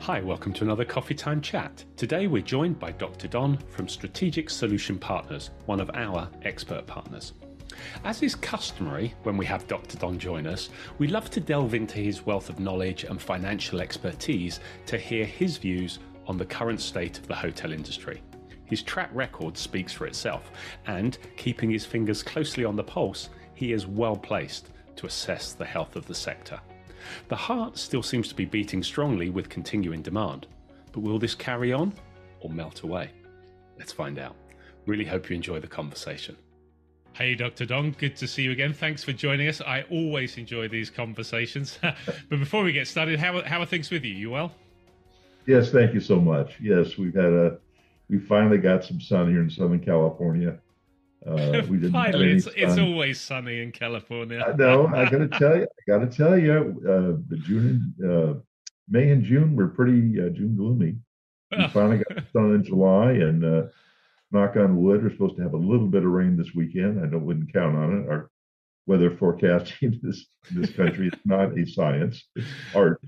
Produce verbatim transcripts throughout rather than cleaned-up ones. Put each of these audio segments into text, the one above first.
Hi, welcome to another Coffee Time Chat. Today we're joined by Doctor Don from Strategic Solution Partners, one of our expert partners. As is customary when we have Doctor Don join us, we love to delve into his wealth of knowledge and financial expertise to hear his views on the current state of the hotel industry. His track record speaks for itself, and keeping his fingers closely on the pulse, he is well placed to assess the health of the sector. The heart still seems to be beating strongly with continuing demand, but will this carry on or melt away? Let's find out. Really hope you enjoy the conversation. Hey, Doctor Don, good to see you again. Thanks for joining us. I always enjoy these conversations. But before we get started, how, how are things with you? You well? Yes, thank you so much. Yes, we've had a, we finally got some sun here in Southern California. Uh, we didn't Finally, it's, it's always sunny in California. I know. I got to tell you, I got to tell you, uh, the June, uh, May and June were pretty uh, June gloomy. We finally got sun in July, and uh, knock on wood, we're supposed to have a little bit of rain this weekend. I don't wouldn't count on it. Our weather forecasting in this in this country is not a science; it's art.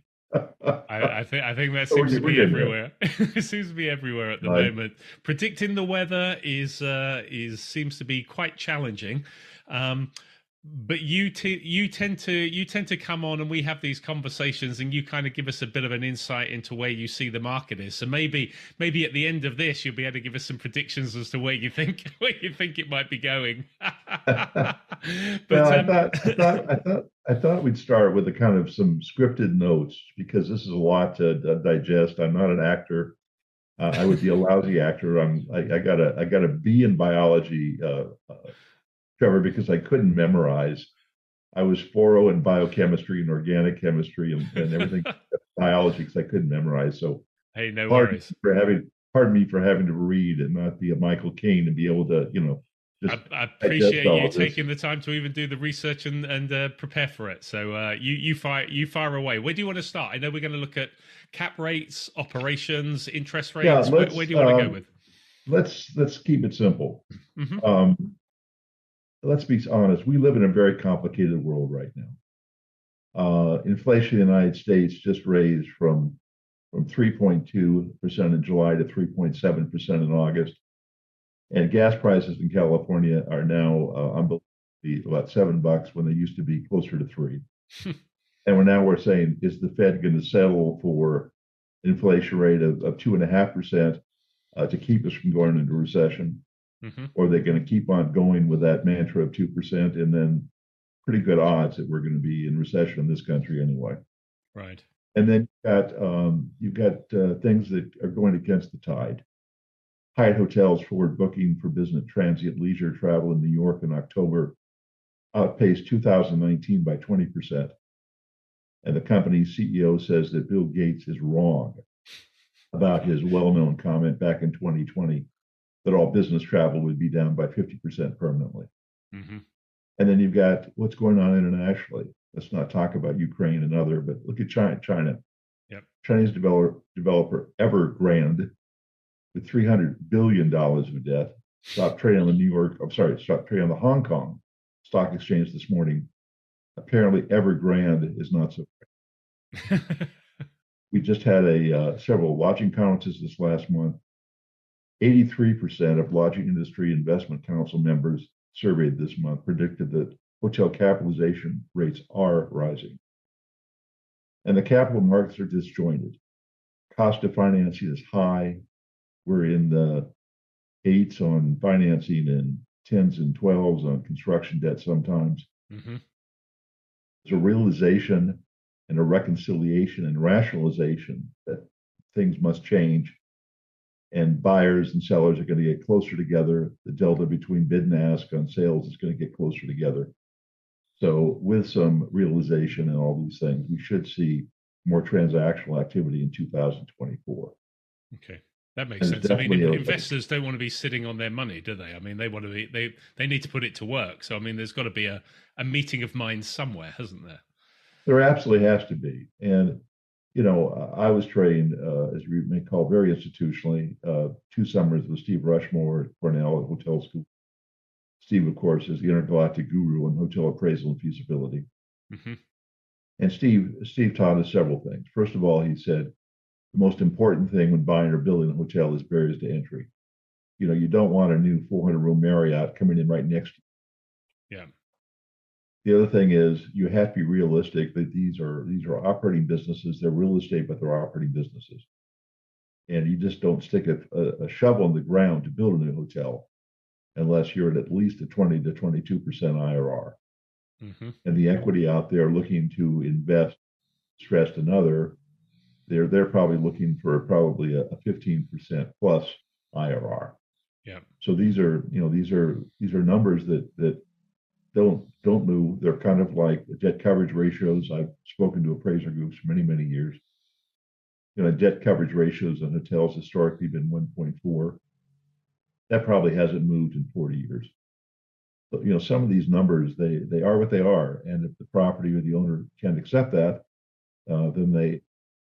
I, I think I think that seems to be everywhere. It seems to be everywhere at the right. moment. Predicting the weather is uh, is seems to be quite challenging. Um, but you t- you tend to you tend to come on and we have these conversations and you kind of give us a bit of an insight into where you see the market is. So maybe maybe at the end of this you'll be able to give us some predictions as to where you think where you think it might be going. but well, I, um... thought, I thought I thought I thought we'd start with a kind of some scripted notes because this is a lot to uh, digest. I'm not an actor. Uh, I would be a lousy actor. I'm I, I got a I got a B in biology. Uh, uh, Trevor, because I couldn't memorize. I was four oh in biochemistry and organic chemistry and, and everything biology because I couldn't memorize. So hey, no worries. For having, pardon me for having to read and not be a Michael Caine and be able to, you know. Just I, I appreciate you taking the time to even do the research and and uh, prepare for it. So uh, you you fire you fire away. Where do you want to start? I know we're going to look at cap rates, operations, interest rates. Yeah, where, where do you want to um, go with? Let's let's keep it simple. Mm-hmm. Um, Let's be honest, we live in a very complicated world right now. Uh, inflation in the United States just raised from, from three point two percent in July to three point seven percent in August. And gas prices in California are now uh, unbelievably about seven bucks when they used to be closer to three. And we're now we're saying, is the Fed going to settle for inflation rate of, of two and a half percent uh, to keep us from going into recession? Mm-hmm. Or they're going to keep on going with that mantra of two percent and then pretty good odds that we're going to be in recession in this country anyway. Right. And then you've got, um, you've got uh, things that are going against the tide. Hyatt Hotels forward booking for business transient leisure travel in New York in October outpaced two thousand nineteen by twenty percent. And the company's C E O says that Bill Gates is wrong about his well-known comment back in twenty twenty that all business travel would be down by fifty percent permanently. Mm-hmm. And then you've got what's going on internationally. Let's not talk about Ukraine and other, but look at China. China. Yep. Chinese developer, developer Evergrande, with three hundred billion dollars of debt, stopped trading on the New York, I'm sorry, stopped trading on the Hong Kong Stock Exchange this morning. Apparently Evergrande is not so great. We just had a uh, several lodging conferences this last month. eighty-three percent of Lodging Industry Investment Council members surveyed this month predicted that hotel capitalization rates are rising. And the capital markets are disjointed. Cost of financing is high. We're in the eights on financing and tens and twelves on construction debt sometimes. Mm-hmm. There's a realization and a reconciliation and rationalization that things must change. And buyers and sellers are going to get closer together. The delta between bid and ask on sales is going to get closer together. So with some realization and all these things, we should see more transactional activity in two thousand twenty-four. Okay, that makes and sense. I mean, a, investors don't want to be sitting on their money, do they? I mean, they want to be, they, they need to put it to work. So, I mean, there's got to be a, a meeting of minds somewhere, hasn't there? There absolutely has to be. And you know, I was trained, uh, as you may call, very institutionally, uh, two summers with Steve Rushmore at Cornell at Hotel School. Steve, of course, is the intergalactic guru in hotel appraisal and feasibility. Mm-hmm. And Steve, Steve taught us several things. First of all, he said, the most important thing when buying or building a hotel is barriers to entry. You know, you don't want a new four hundred room Marriott coming in right next to you. Yeah. The other thing is you have to be realistic that these are these are operating businesses. They're real estate, but they're operating businesses. And you just don't stick a, a, a shovel in the ground to build a new hotel unless you're at at least a twenty to twenty-two percent I R R. Mm-hmm. And the equity out there looking to invest, stressed another, they're they're probably looking for probably a, a fifteen percent plus I R R. Yeah. So these are, you know, these are these are numbers that that don't don't move. They're kind of like debt coverage ratios. I've spoken to appraiser groups for many, many years. You know, debt coverage ratios on hotels historically been one point four. That probably hasn't moved in forty years. But, you know, some of these numbers, they they are what they are. And if the property or the owner can't accept that, uh, then they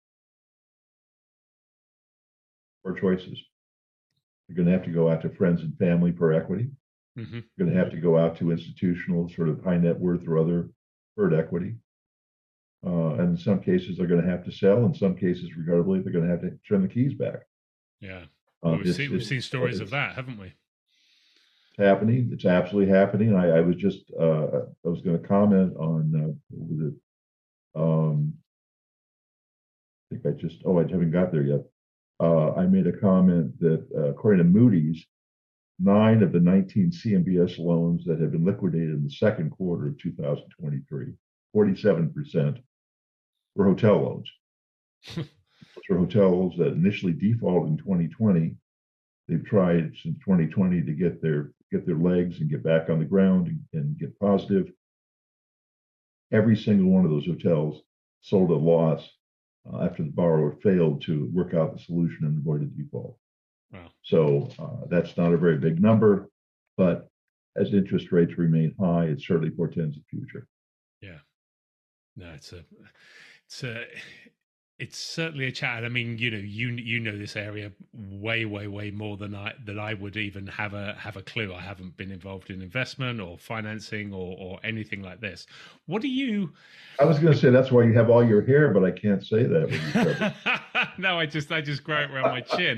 are choices. You're going to have to go out to friends and family per equity. Mm-hmm. You're going to have to go out to institutional, sort of high net worth or other preferred equity. Uh, and in some cases, they're going to have to sell. In some cases, regrettably, they're going to have to turn the keys back. Yeah. Well, we've, seen, we've seen stories of that, haven't we? It's happening. It's absolutely happening. I, I was just, uh, I was going to comment on, uh, what was it? Um, I think I just, oh, I haven't got there yet. Uh, I made a comment that uh, according to Moody's, nine of the nineteen C M B S loans that have been liquidated in the second quarter of two thousand twenty-three, forty-seven percent were hotel loans. Those are hotels that initially defaulted in twenty twenty. They've tried since twenty twenty to get their get their legs and get back on the ground and, and get positive. Every single one of those hotels sold at a loss uh, after the borrower failed to work out the solution and avoid a default. Wow. So uh, that's not a very big number, but as interest rates remain high, it certainly portends the future. Yeah, no, it's a, it's a, it's certainly a chat. I mean, you know, you you know this area way, way, way more than I than I would even have a have a clue. I haven't been involved in investment or financing or or anything like this. What do you? I was going to say that's why you have all your hair, but I can't say that. No, I just I just grow it around my chin.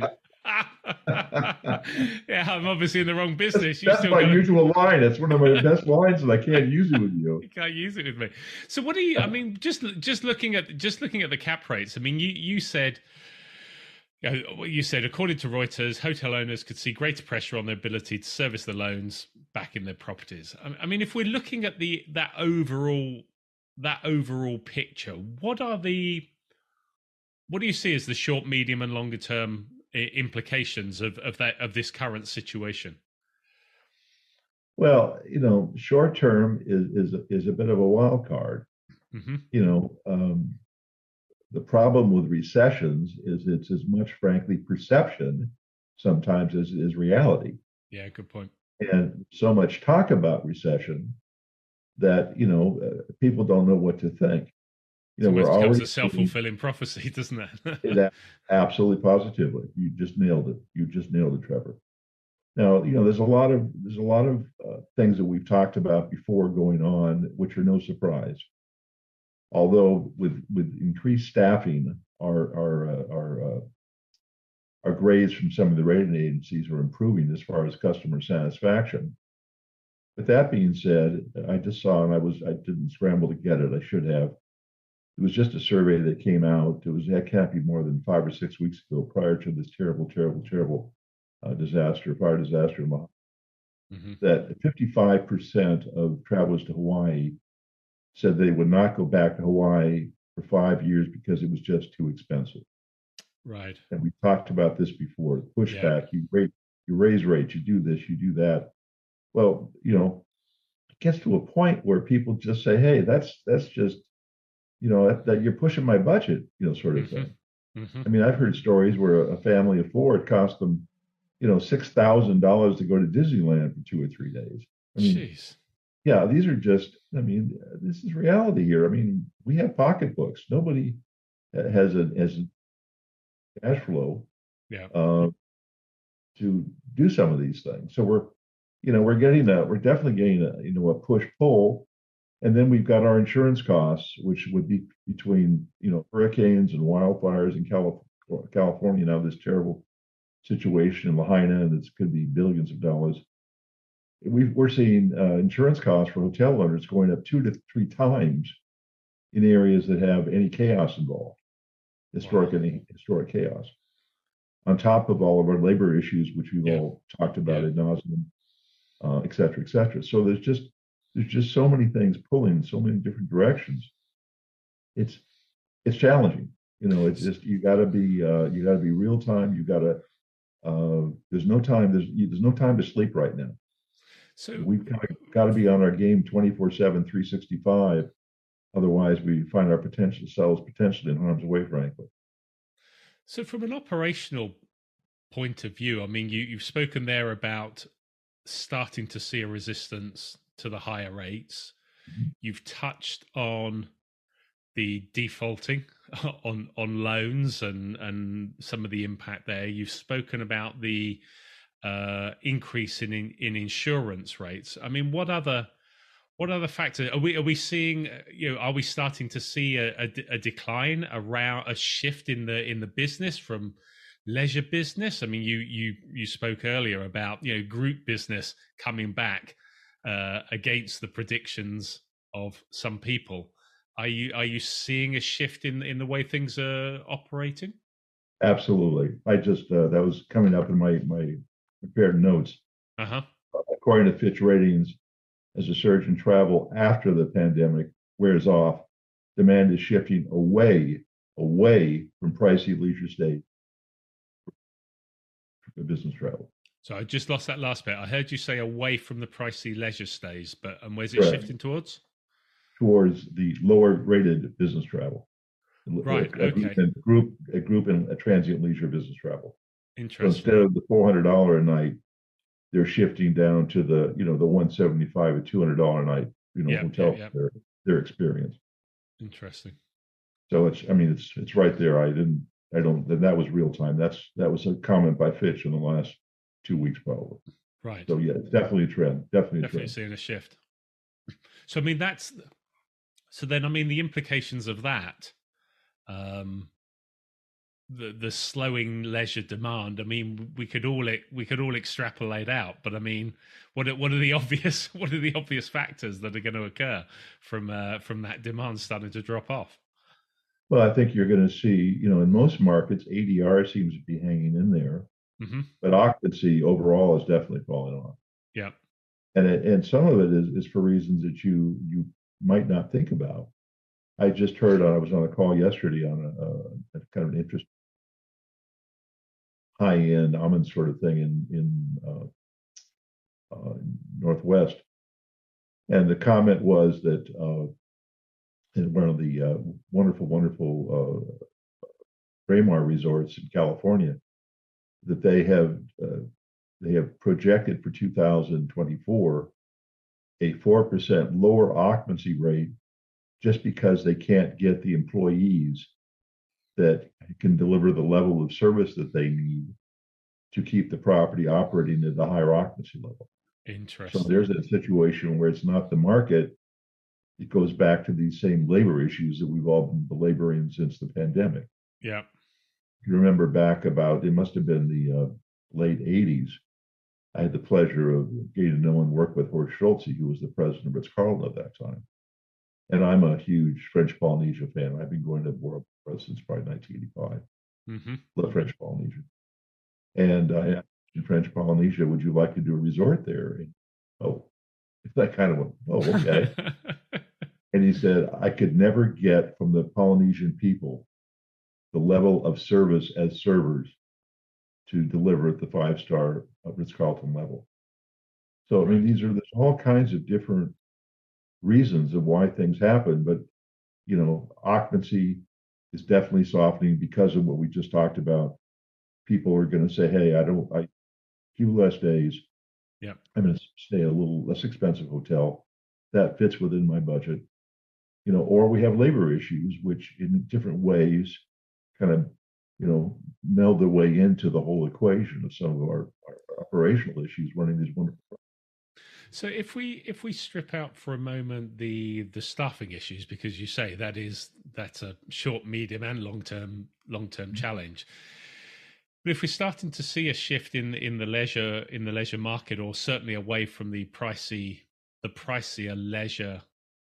Yeah, I'm obviously in the wrong business. You that's still my gotta... usual line. It's one of my best lines, and I can't use it with you. You can't use it with me. So, what do you? I mean, just just looking at just looking at the cap rates. I mean, you you said. You know, you said, according to Reuters, hotel owners could see greater pressure on their ability to service the loans back in their properties. I mean, if we're looking at the that overall that overall picture, what are the what do you see as the short, medium, and longer term implications of, of that of this current situation? Well, you know, short term is is a, is a bit of a wild card. Mm-hmm. You know, um, the problem with recessions is it's as much, frankly, perception sometimes as is reality. Yeah, good point. And so much talk about recession that you know uh, people don't know what to think. You know, we're always a self-fulfilling prophecy, doesn't it? It absolutely, positively. You just nailed it. You just nailed it, Trevor. Now, you know, there's a lot of there's a lot of uh, things that we've talked about before going on, which are no surprise. Although with with increased staffing, our our uh, our uh, our grades from some of the rating agencies are improving as far as customer satisfaction. But that being said, I just saw, and I was I didn't scramble to get it. I should have. It was just a survey that came out. It was that can't be more than five or six weeks ago, prior to this terrible, terrible, terrible uh, disaster, fire disaster in Maui. Mm-hmm. That fifty-five percent of travelers to Hawaii said they would not go back to Hawaii for five years because it was just too expensive. Right. And we talked about this before. Pushback. Yeah. You raise you raise rates. You do this. You do that. Well, you know, it gets to a point where people just say, "Hey, that's that's just." You know, that, that you're pushing my budget, you know, sort of mm-hmm. thing. Mm-hmm. I mean, I've heard stories where a family of four, it cost them, you know, six thousand dollars to go to Disneyland for two or three days. I mean, Jeez. Yeah, these are just, I mean, this is reality here. I mean, we have pocketbooks. Nobody has a, has a cash flow yeah. uh, to do some of these things. So we're, you know, we're getting a, we're definitely getting a, you know, a push-pull. And then we've got our insurance costs, which would be between, you know, hurricanes and wildfires and California, California now, this terrible situation in Lahaina, and it's could be billions of dollars. we are seeing uh, insurance costs for hotel owners going up two to three times in areas that have any chaos involved, historic wow. any historic chaos. On top of all of our labor issues, which we've yeah. all talked about yeah. ad nauseum, uh, et cetera, et cetera. So there's just there's just so many things pulling so many different directions. It's it's challenging. You know, it's just you got to be uh, you got to be real time. You got to uh, there's no time. There's there's no time to sleep right now. So we've got to be on our game twenty-four seven, three sixty-five. Otherwise, we find our potential selves potentially in harm's way, frankly. So from an operational point of view, I mean, you, you've spoken there about starting to see a resistance to the higher rates. Mm-hmm. You've touched on the defaulting on on loans and, and some of the impact there. You've spoken about the uh, increase in, in in insurance rates. I mean, what other what other factors are we are we seeing? You know, are we starting to see a, a, a decline around a shift in the in the business from leisure business? I mean, you you you spoke earlier about you know group business coming back uh, against the predictions of some people. Are you are you seeing a shift in in the way things are operating? Absolutely. I just uh, that was coming up in my my prepared notes. Uh-huh. According to Fitch Ratings, as a surge in travel after the pandemic wears off, demand is shifting away away from pricey leisure stays for business travel. So I just lost that last bit. I heard you say away from the pricey leisure stays, but and where's it Correct. shifting towards? Towards the lower rated business travel. Right. A, okay. A group, a group and a transient leisure business travel. Interesting. So instead of the four hundred dollars a night, they're shifting down to the, you know, the one seventy-five or two hundred dollars a night, you know, yep, hotel yep, yep. Their, their experience. Interesting. So it's, I mean, it's it's right there. I didn't, I don't, that was real time. That's that was a comment by Fitch in the last two weeks, probably. Right. So yeah, it's definitely a trend. Definitely, definitely a trend. seeing a shift. So I mean, that's so then. I mean, the implications of that. Um, the the slowing leisure demand. I mean, we could all we could all extrapolate out, but I mean, what are, what are the obvious what are the obvious factors that are going to occur from uh, from that demand starting to drop off? Well, I think you're going to see, you know, in most markets, A D R seems to be hanging in there, mm-hmm. but occupancy overall is definitely falling off. Yeah, and it, and some of it is is for reasons that you you might not think about. I just heard I was on a call yesterday on a, a kind of an interest high end almond sort of thing in in uh, uh, Northwest, and the comment was that uh, in one of the uh, wonderful wonderful uh, Braemar resorts in California, that they have uh, they have projected for two thousand twenty-four a four percent lower occupancy rate just because they can't get the employees that can deliver the level of service that they need to keep the property operating at a higher occupancy level. Interesting. So there's a situation where it's not the market. It goes back to these same labor issues that we've all been belaboring since the pandemic. Yeah. You remember back about, it must have been the uh, late eighties. I had the pleasure of getting to know and work with Horst Schulze, who was the president of Ritz-Carlton at that time. And I'm a huge French Polynesia fan. I've been going to World since probably nineteen eighty-five. Mm-hmm. Love French Polynesia. And I asked in French Polynesia, would you like to do a resort there? And, oh, that kind of went, oh, okay. And he said, I could never get from the Polynesian people the level of service as servers to deliver at the five-star Ritz-Carlton level. So, I mean, these are, there's all kinds of different reasons of why things happen, but, you know, occupancy is definitely softening because of what we just talked about. People are going to say, hey, I don't, I, few less days. Yeah. I'm going to stay a little less expensive hotel that fits within my budget, you know, or we have labor issues, which in different ways kind of, you know, meld their way into the whole equation of some of our, our operational issues running these wonderful. So if we if we strip out for a moment the the staffing issues, because you say that is that's a short, medium, and long term long term challenge. But if we're starting to see a shift in in the leisure in the leisure market, or certainly away from the pricey the pricier leisure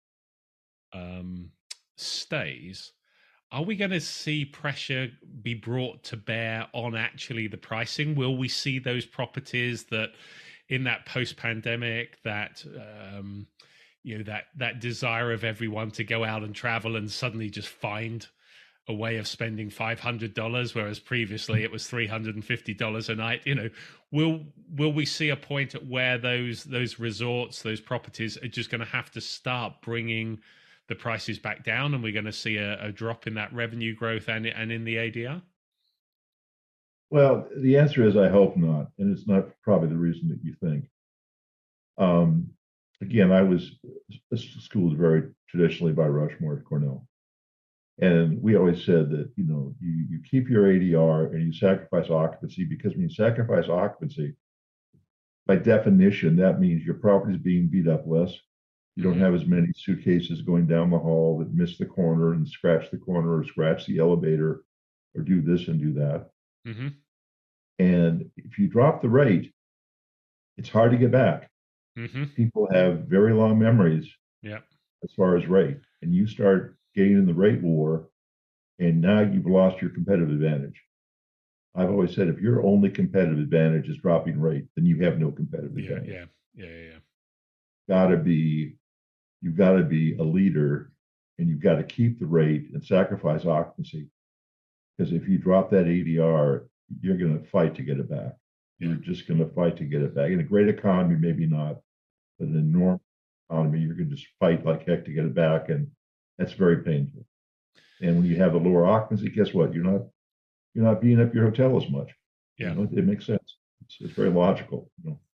um, stays, are we going to see pressure be brought to bear on actually the pricing? Will we see those properties that in that post-pandemic, that um, you know, that that desire of everyone to go out and travel and suddenly just find a way of spending five hundred dollars, whereas previously it was three hundred fifty dollars a night? You know, will will we see a point at where those those resorts, those properties are just going to have to start bringing the prices back down, and we're going to see a, a drop in that revenue growth and and in the A D R? Well, the answer is I hope not, and it's not probably the reason that you think. Um, again, I was schooled very traditionally by Rushmore at Cornell, and we always said that, you know, you you keep your A D R and you sacrifice occupancy, because when you sacrifice occupancy, by definition, that means your property is being beat up less. You don't have as many suitcases going down the hall that miss the corner and scratch the corner or scratch the elevator or do this and do that. Mm-hmm. And if you drop the rate, it's hard to get back. Mm-hmm. People have very long memories, yeah, as far as rate. And you start getting in the rate war, and now you've lost your competitive advantage. I've always said, if your only competitive advantage is dropping rate, then you have no competitive yeah, advantage. yeah, yeah, yeah, yeah. Gotta be You've got to be a leader, and you've got to keep the rate and sacrifice occupancy. Because if you drop that A D R, you're going to fight to get it back. Yeah. You're just going to fight to get it back. In a great economy, maybe not, but in a normal economy, you're going to just fight like heck to get it back, and that's very painful. And when you have a lower occupancy, guess what? You're not you're not beating up your hotel as much. Yeah, you know, it makes sense. It's, it's very logical. You know?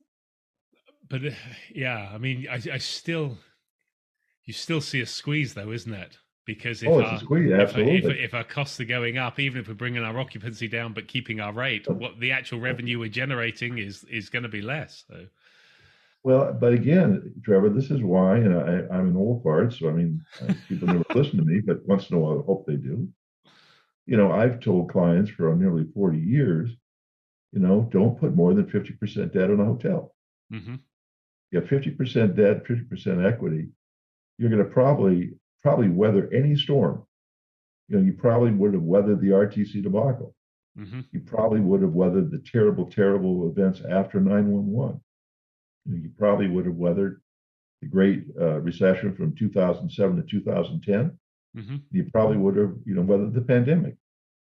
But uh, yeah, I mean, I, I still. You still see a squeeze, though, isn't it? Because if, oh, it's our, a squeeze, if, absolutely. If, if our costs are going up, even if we're bringing our occupancy down but keeping our rate, what the actual revenue we're generating is is going to be less. So, well, but again, Trevor, this is why, and I, I'm an old fart, so I mean, people never listen to me, but once in a while, I hope they do. You know, I've told clients for nearly forty years, you know, don't put more than fifty percent debt on a hotel. Mm-hmm. You have fifty percent debt, fifty percent equity. You're going to probably probably weather any storm. You know, you probably would have weathered the R T C debacle. Mm-hmm. You probably would have weathered the terrible, terrible events after nine one one. You know, you probably would have weathered the Great uh, Recession from two thousand seven to two thousand ten. Mm-hmm. You probably would have, you know, weathered the pandemic,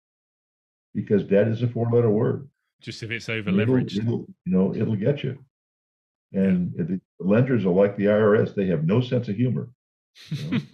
because debt is a four-letter word. Just if it's over leveraged, it'll, it'll, you know, it'll get you. And yeah. the lenders are like the I R S; they have no sense of humor. You know?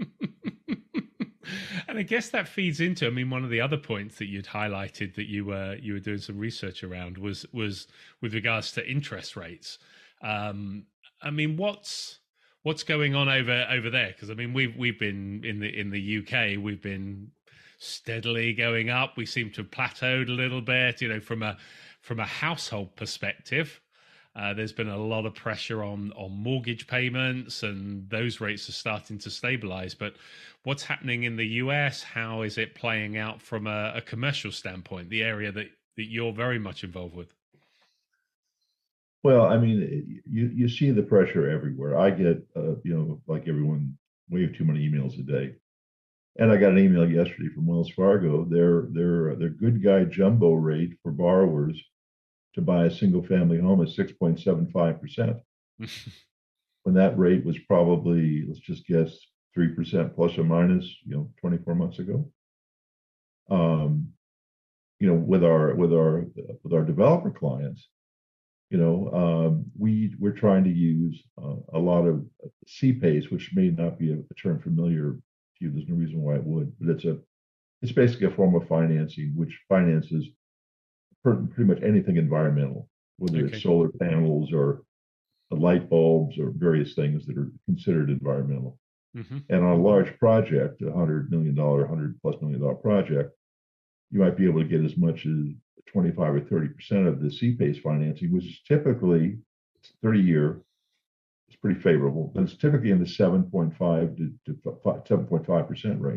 And I guess that feeds into, I mean, one of the other points that you'd highlighted that you were you were doing some research around was was with regards to interest rates. Um, I mean, what's what's going on over over there? Because I mean, we've we've been in the in the U K, we've been steadily going up. We seem to have plateaued a little bit. You know, from a from a household perspective. Uh, there's been a lot of pressure on on mortgage payments, and those rates are starting to stabilize. But what's happening in the U S? How is it playing out from a, a commercial standpoint, the area that, that you're very much involved with? Well, I mean, you, you see the pressure everywhere. I get, uh, you know, like everyone, way too many emails a day. And I got an email yesterday from Wells Fargo. Their, their, their good guy jumbo rate for borrowers to buy a single family home is six point seven five percent. When that rate was probably, let's just guess, three percent plus or minus, you know, twenty-four months ago. Um, you know, with our with our with our developer clients, you know, um, we we're trying to use uh, a lot of C PACE, which may not be a, a term familiar to you. There's no reason why it would, but it's a it's basically a form of financing which finances pretty much anything environmental, whether okay. it's solar panels or light bulbs or various things that are considered environmental. Mm-hmm. And on a large project, a hundred million dollar, hundred plus million dollar project, you might be able to get as much as twenty-five or thirty percent of the C PACE financing, which is typically it's thirty year. It's pretty favorable, but it's typically in the seven point five to, to seven point five percent range.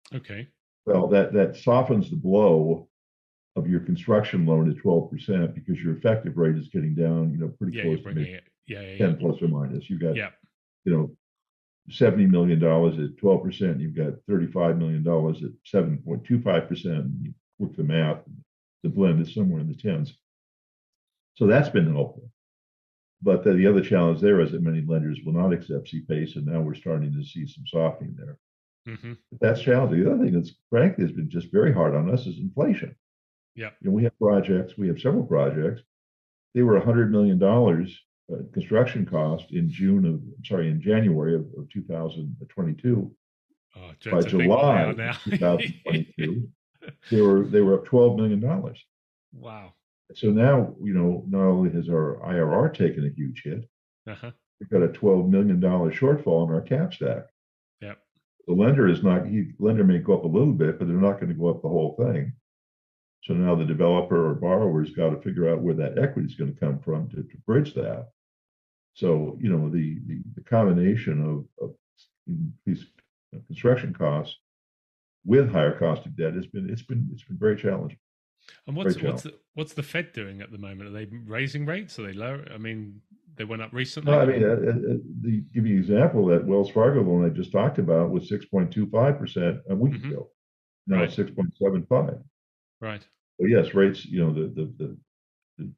Okay. Well, that that softens the blow of your construction loan at twelve percent because your effective rate is getting down, you know, pretty Yeah, you're close to bringing maybe it. Yeah, yeah, yeah. ten plus or minus. You've got, Yeah. you know, seventy million dollars at twelve percent. You've got thirty-five million dollars at seven point two five percent. You work the math, the blend is somewhere in the tens. So that's been helpful. But the, the other challenge there is that many lenders will not accept C PACE, and now we're starting to see some softening there. Mm-hmm. But that's challenging. The other thing that's frankly has been just very hard on us is inflation. Yeah. You know, we have projects, we have several projects. They were one hundred million dollars uh, construction cost in June of, sorry, in January of, of two thousand twenty-two. Oh, By to think what they July are now. of twenty twenty-two, they were they were up twelve million dollars. Wow. So now, you know, not only has our I R R taken a huge hit, Uh-huh. we've got a twelve million dollars shortfall in our cap stack. Yep. The lender is not, he lender may go up a little bit, but they're not going to go up the whole thing. So now the developer or borrower's got to figure out where that equity is going to come from to, to bridge that. So, you know, the the, the combination of, of these construction costs with higher cost of debt has been it's been it's been very challenging. And what's what's the, what's the Fed doing at the moment? Are they raising rates? Are they low? I mean, they went up recently. No, I mean, uh, uh, the give you an example, that Wells Fargo loan I just talked about was six point two five percent a week mm-hmm. ago. Now right. It's six point seven five. Right. So yes, rates. You know, the the the, the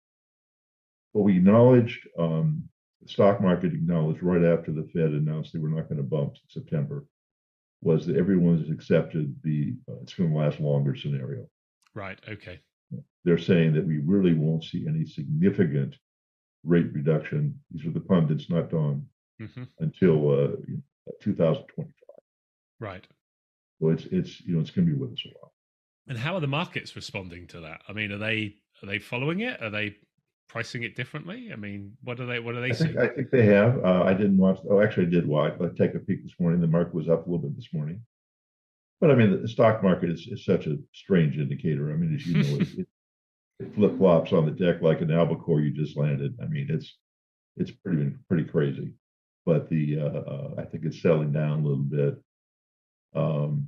what we acknowledged, um, the stock market acknowledged right after the Fed announced they were not going to bump in September, was that everyone has accepted the uh, it's going to last longer scenario. Right. Okay. They're saying that we really won't see any significant rate reduction. These are the pundits, not Don, mm-hmm. until uh, you know, two thousand twenty-five. Right. So it's it's you know it's going to be with us a while. And how are the markets responding to that? I mean, are they are they following it? Are they pricing it differently? I mean, what are they what are they I seeing? Think, I think they have. Uh, I didn't watch. Oh, actually, I did watch. I take a peek this morning. The market was up a little bit this morning. But I mean, the stock market is, is such a strange indicator. I mean, as you know, it, it, it flip flops on the deck like an albacore you just landed. I mean, it's it's pretty pretty crazy. But the uh, uh, I think it's settling down a little bit. Um,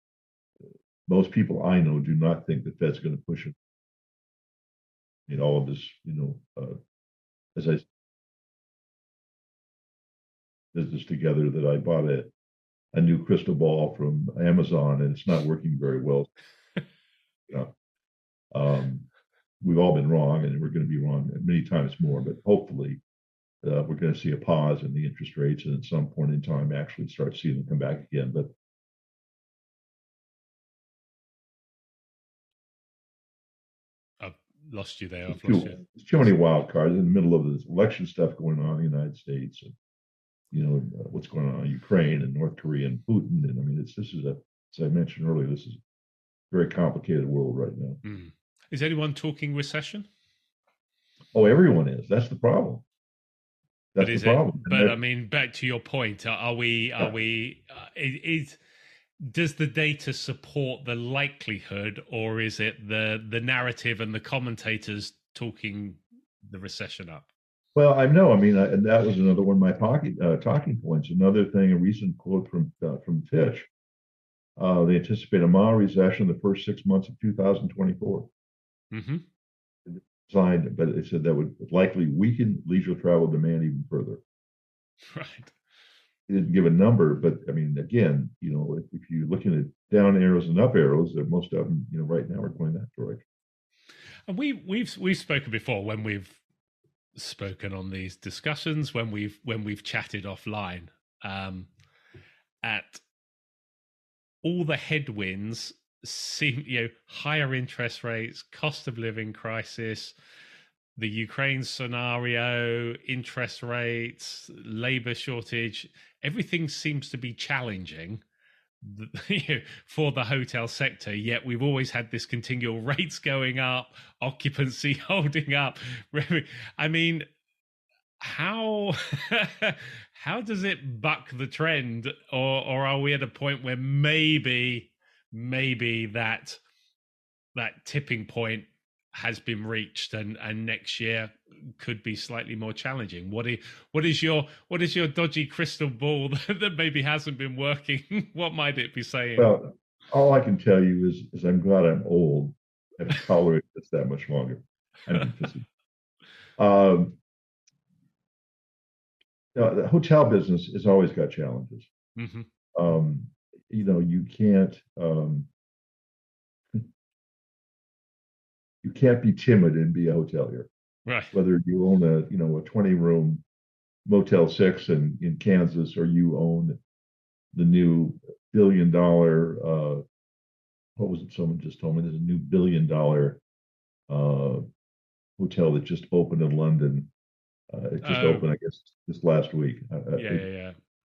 most people I know do not think the Fed's going to push it. I mean, all of this, you know, uh, as I business together that I bought a a new crystal ball from Amazon and it's not working very well. You know, um, we've all been wrong and we're going to be wrong many times more, but hopefully uh, we're going to see a pause in the interest rates and at some point in time actually start seeing them come back again. But I've lost you there. I've too, lost you. There's too many wild cards in the middle of this election stuff going on in the United States. And, you know, uh, what's going on in Ukraine and North Korea and Putin. And I mean, it's this is a, as I mentioned earlier, this is a very complicated world right now. Mm. Is anyone talking recession? Oh, everyone is. That's the problem. That's but is the problem. It, but that, I mean, back to your point, are we, are yeah. we, uh, is, does the data support the likelihood or is it the, the narrative and the commentators talking the recession up? Well, I know. I mean, I, and that was another one of my talking uh, talking points. Another thing, a recent quote from uh, from Fitch. Uh, they anticipate a mild recession the first six months of two thousand twenty-four. Mm-hmm. Signed, but it said that would likely weaken leisure travel demand even further. Right. He didn't give a number, but I mean, again, you know, if, if you're looking at down arrows and up arrows, that most of them, you know, right now are going that direction. And we we've we've spoken before when we've spoken on these discussions when we've when we've chatted offline um at all the headwinds seem, you know, higher interest rates, cost of living crisis, the Ukraine scenario, interest rates, labor shortage, everything seems to be challenging you know, for the hotel sector, yet we've always had this continual rates going up, occupancy holding up. I mean, how how does it buck the trend, or or are we at a point where maybe maybe that that tipping point has been reached, and and next year could be slightly more challenging. What is what is your what is your dodgy crystal ball that, that maybe hasn't been working? What might it be saying? Well, all I can tell you is, is I'm glad I'm old and tolerate this that much longer. I'm just, um, you know, the hotel business has always got challenges. Mm-hmm. Um, you know, you can't um, you can't be timid and be a hotelier. Right. Whether you own a you know a twenty room Motel Six in in Kansas, or you own the new billion dollar uh, what was it? Someone just told me there's a new billion dollar uh, hotel that just opened in London. Uh, it just Oh, opened, I guess, this last week. Uh, yeah, it, yeah, yeah.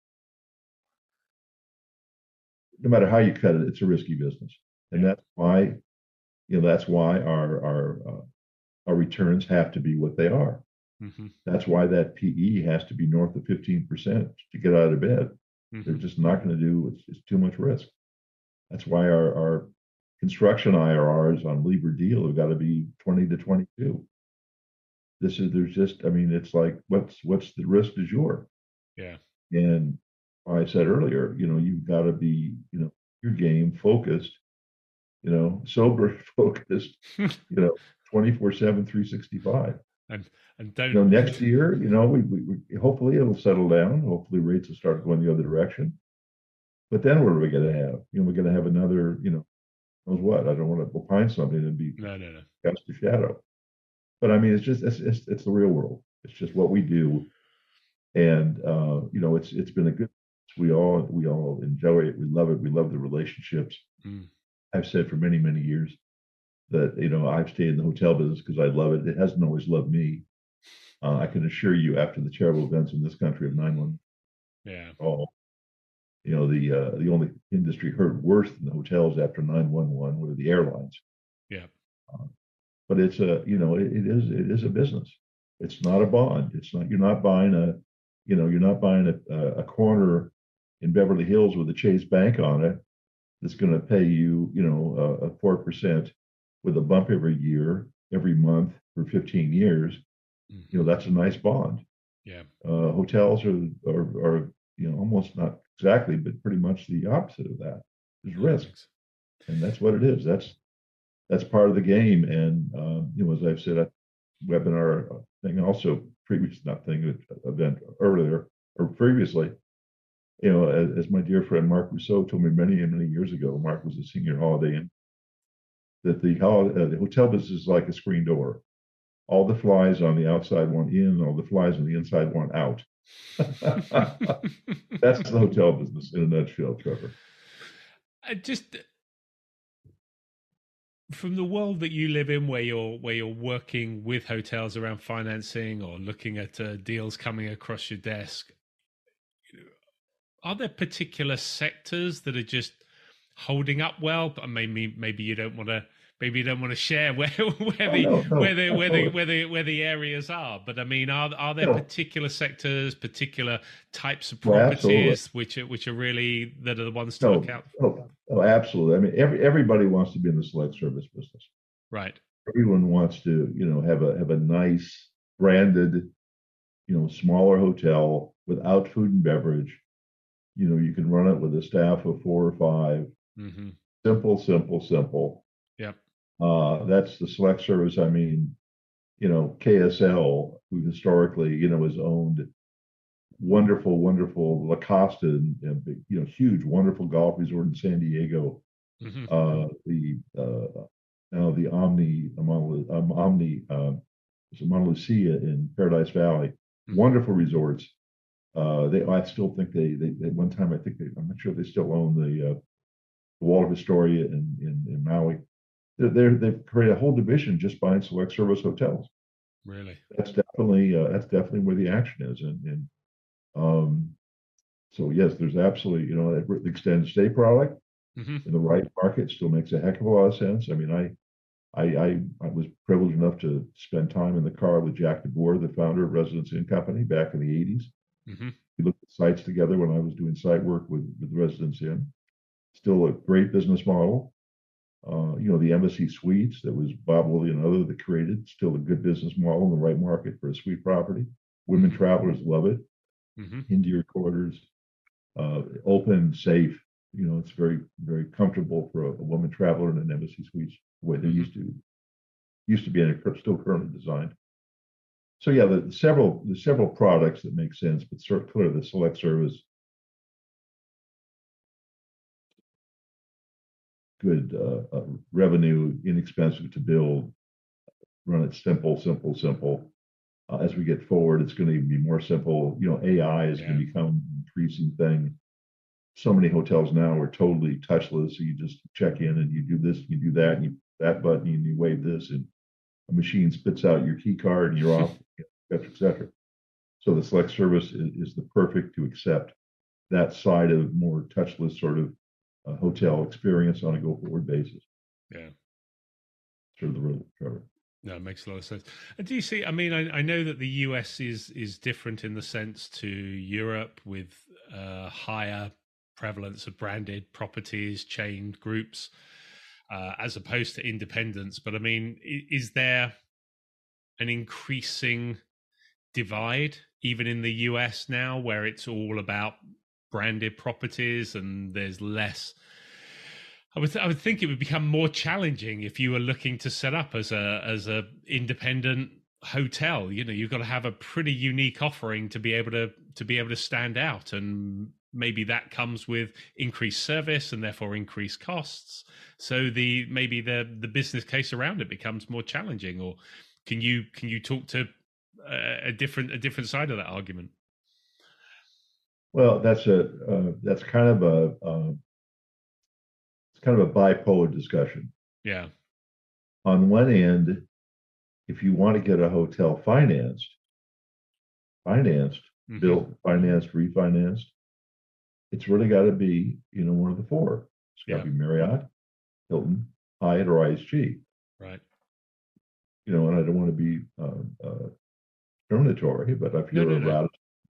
no matter how you cut it, it's a risky business, and Yeah. that's why you know that's why our our uh, our returns have to be what they are. Mm-hmm. That's why that P E has to be north of fifteen percent to get out of bed. Mm-hmm. They're just not going to do it's, it's too much risk. That's why our, our construction I R Rs on Lieber deal have got to be twenty to twenty-two. This is there's just I mean it's like what's what's the risk du jour? Yeah. And I said earlier, you know, you've got to be, you know, your game focused, you know, sober focused, you know, twenty-four seven, three sixty-five. and and don't You know, next year, you know, we, we, we hopefully it'll settle down. Hopefully rates will start going the other direction. But then what are we going to have? You know, we're going to have another, you know, knows what? I don't want to opine something and be no no no cast a shadow. But I mean, it's just it's, it's it's the real world. It's just what we do, and uh, you know, it's it's been a good. We all we all enjoy it. We love it. We love the relationships. mm. I've said for many many years that you know I've stayed in the hotel business because I love it. It hasn't always loved me. Uh, I can assure you, after the terrible events in this country of nine one, Yeah. oh, you know the uh, the only industry hurt worse than the hotels after nine one one were the airlines. Yeah. Uh, but it's a you know it, it is it is a business. It's not a bond. It's not you're not buying a you know you're not buying a, a corner in Beverly Hills with a Chase Bank on it that's going to pay you you know a four percent with a bump every year every month for fifteen years. Mm-hmm. You know that's a nice bond. Yeah. Uh, hotels are, are are you know almost not exactly but pretty much the opposite of that. There's risk, and that's what it is. That's that's part of the game. And um, you know, as I've said, a webinar thing also previous not thing event earlier or previously, you know, as, as my dear friend Mark Rousseau told me many many years ago. Mark was a senior Holiday Inn. That the, uh, the hotel business is like a screen door. All the flies on the outside want in, all the flies on the inside want out. That's the hotel business in a nutshell, Trevor. I just from the world that you live in, where you're where you're working with hotels around financing or looking at uh, deals coming across your desk, are there particular sectors that are just holding up well? But maybe maybe you don't want to maybe you don't want to share where where the oh, no, no, where the where the totally. where the where the areas are. But I mean, are are there no. particular sectors, particular types of Well, properties absolutely. which are which are really that are the ones to No, look out for? oh, oh, absolutely. I mean, every everybody wants to be in the select service business. Right. Everyone wants to, you know, have a have a nice branded, you know, smaller hotel without food and beverage. You know, you can run it with a staff of four or five. Mm-hmm. Simple, simple, simple. Yep. Uh, that's the select service. I mean, you know, K S L, who historically, you know, has owned wonderful, wonderful La Costa, and, and you know, huge, wonderful golf resort in San Diego. Mm-hmm. Uh, the uh, now the Omni um, Omni uh, Mauna Lucia in Paradise Valley, mm-hmm. Wonderful resorts. Uh, they I still think they they at one time I think they I'm not sure if they still own the uh, Waldorf Astoria in, in in Maui. They're, they're they've created a whole division just buying select service hotels. Really, that's definitely uh, that's definitely where the action is, and, and um, so yes, there's absolutely you know the extended stay product mm-hmm. in the right market still makes a heck of a lot of sense. I mean, I I I, I was privileged enough to spend time in the car with Jack DeBoer, the founder of Residence Inn Company, back in the eighties. Mm-hmm. We looked at sites together when I was doing site work with with Residence Inn. Still a great business model. Uh, you know, the Embassy Suites that was Bob Woolley and other that created, still a good business model in the right market for a suite property. Women travelers love it. Mm-hmm. Interior quarters, uh, open, safe. You know, it's very, very comfortable for a, a woman traveler in an Embassy Suites the way they mm-hmm. used to used to be and still currently designed. So yeah, the, the several the several products that make sense, but certainly clearly the select service, good uh, uh, revenue, inexpensive to build, run it simple, simple, simple. Uh, as we get forward, it's going to be more simple. You know, A I is yeah. going to become an increasing thing. So many hotels now are totally touchless. So you just check in and you do this, you do that, and you that button, and you wave this, and a machine spits out your key card, and you're off, et cetera, et cetera. So the select service is, is the perfect to accept that side of more touchless sort of uh, hotel experience on a go-forward basis. Yeah. Sort of the real Trevor. No, it makes a lot of sense. And do you see, I mean, I, I know that the U S is is different in the sense to Europe with uh, higher prevalence of branded properties, chained groups, uh, as opposed to independents. But I mean, is there an increasing divide even in the U S now where it's all about branded properties and there's less? I would, th- I would think it would become more challenging if you were looking to set up as a as a independent hotel. You know, you've got to have a pretty unique offering to be able to to be able to stand out, and maybe that comes with increased service and therefore increased costs. So the maybe the the business case around it becomes more challenging. Or can you can you talk to a, a different a different side of that argument? Well, that's a uh, that's kind of a uh, it's kind of a bipolar discussion. Yeah. On one end, if you want to get a hotel financed, financed, mm-hmm. built, financed, refinanced, it's really got to be, you know, one of the four. It's got to yeah. be Marriott, Hilton, Hyatt, or I H G. Right. You know, and I don't want to be uh, uh, discriminatory, but if you're no, no, a Radisson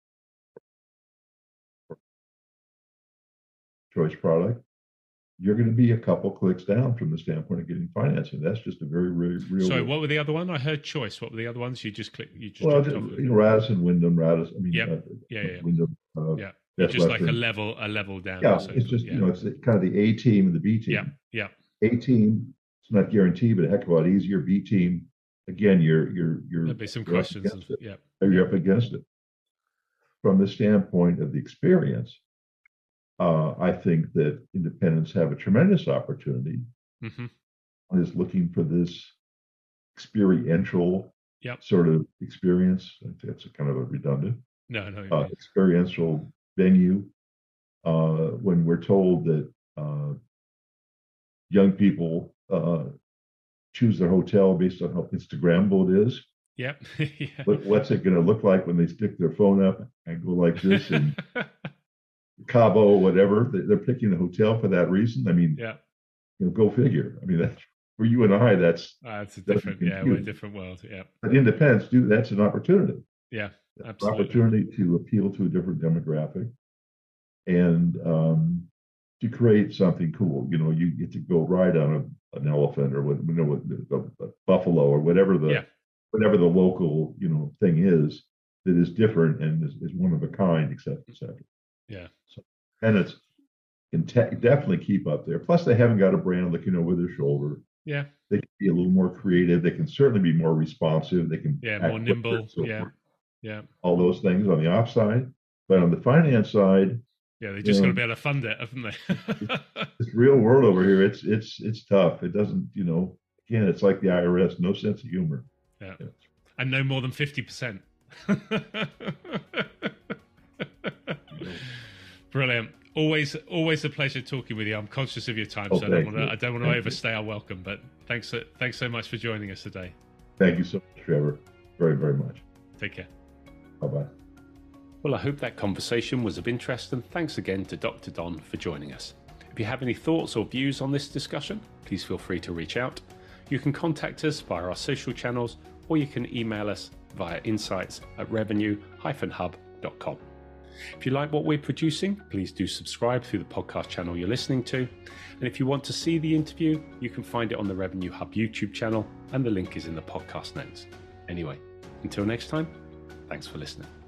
choice product, you're going to be a couple clicks down from the standpoint of getting financing. That's just a very, very real. Sorry, what were the other one? I heard choice. What were the other ones? You just click. You just well, just, you know, Radisson, Wyndham, Radisson. I mean, yep. uh, yeah, yeah, Wyndham. Uh, yeah, it's just Western. Like a level, a level down. Yeah, so, it's just yeah. you know, it's kind of the A team and the B team. Yeah, yeah. A team, it's not guaranteed, but a heck of a lot easier. B team, again, you're you're you're. There'll be some questions. And, yeah, you're up against it. From the standpoint of the experience, uh, I think that independents have a tremendous opportunity. Mm-hmm. One is looking for this experiential yep. sort of experience. That's a kind of a redundant. No, no. Uh, experiential venue. Uh, when we're told that uh, young people uh, choose their hotel based on how Instagrammable it is. Yep. yeah. What, what's it going to look like when they stick their phone up and go like this and Cabo, whatever? They're picking a hotel for that reason. I mean, yeah. You know, go figure. I mean, that's for you and I. That's uh, it's a different, yeah, we're a different world. Yeah, but independents do. That's an opportunity. Yeah, that's absolutely. An opportunity to appeal to a different demographic and um, to create something cool. You know, you get to go ride on a, an elephant or what, you know, a, a buffalo or whatever the yeah. whatever the local you know thing is that is different and is, is one of a kind, et cetera, et cetera. Yeah. So, and it's. Can te- definitely keep up there. Plus, they haven't got a brand looking over their shoulder. Yeah, they can be a little more creative. They can certainly be more responsive. They can yeah, more nimble. So yeah, forth. yeah, all those things on the off side, but on the finance side, yeah, they just got to be able to fund it, haven't they? This real world over here, it's it's it's tough. It doesn't, you know, again, it's like the I R S, no sense of humor. Yeah, yeah. And no more than fifty percent. Brilliant. Always, always a pleasure talking with you. I'm conscious of your time, oh, so I don't want to. I don't want to overstay our welcome. But thanks, thanks so much for joining us today. Thank you so much, Trevor. Very, very much. Take care. Bye bye. Well, I hope that conversation was of interest, and thanks again to Doctor Don for joining us. If you have any thoughts or views on this discussion, please feel free to reach out. You can contact us via our social channels, or you can email us via insights at revenue dash hub dot com. If you like what we're producing, please do subscribe through the podcast channel you're listening to. And if you want to see the interview, you can find it on the Revenue Hub YouTube channel, and the link is in the podcast notes. Anyway, until next time, thanks for listening.